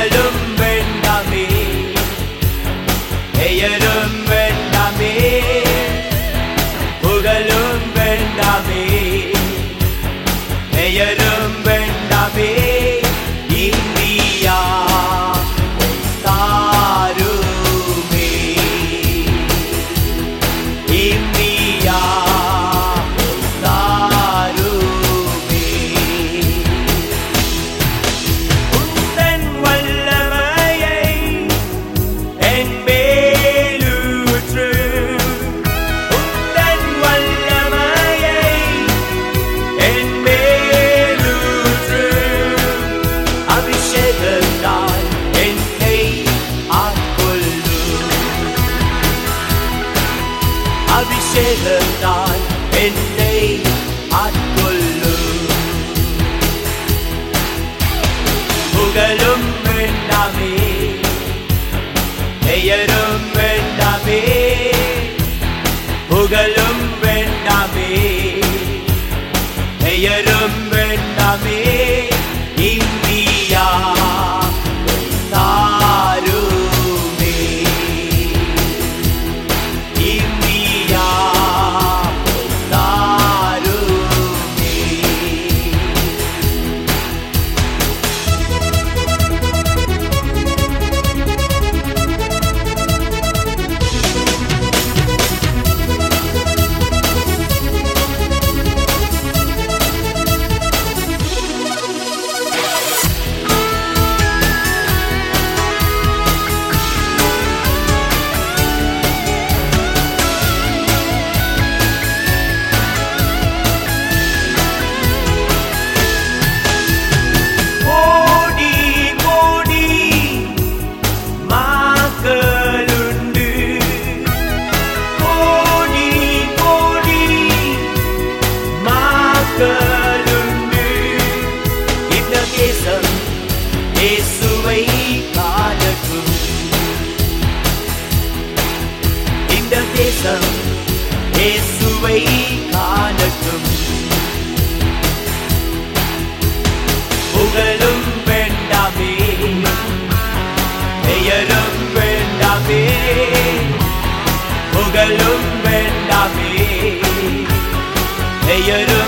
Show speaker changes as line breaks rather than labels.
புகழும் வேண்டாமே, பெயரும் வேண்டாமே, புகழும் வேண்டாமே, பெயரும் வேண்டாமே. இந்தியா தாருமே, இந்தியா தாருமே. உந்தன் வல்லமையை என் மேலூற்று, உந்தன் வல்லமையை என் மேலூற்று. அபிஷேகத்தால் என்னை ஆட்கொள்ளும், அபிஷேகத்தால் என்னை ஆட்கொள்ளும். புகழும் வேண்டாமே, பெயரும் வேண்டாமே, புகழும் வேண்டாமே, பெயரும் வேண்டாமே. இந்தியா தாருமே, இந்தியா தாருமே. கோடி கோடி மக்களுண்டு, கோடி கோடி மக்களுண்டு. இந்த தேசம் இயேசுவை காணட்டும், இந்த தேசம் இயேசுவை காணட்டும். புகழும் வேண்டாமே, பெயரும் வேண்டாமே, புகழும் வேண்டாமே, பெயரும்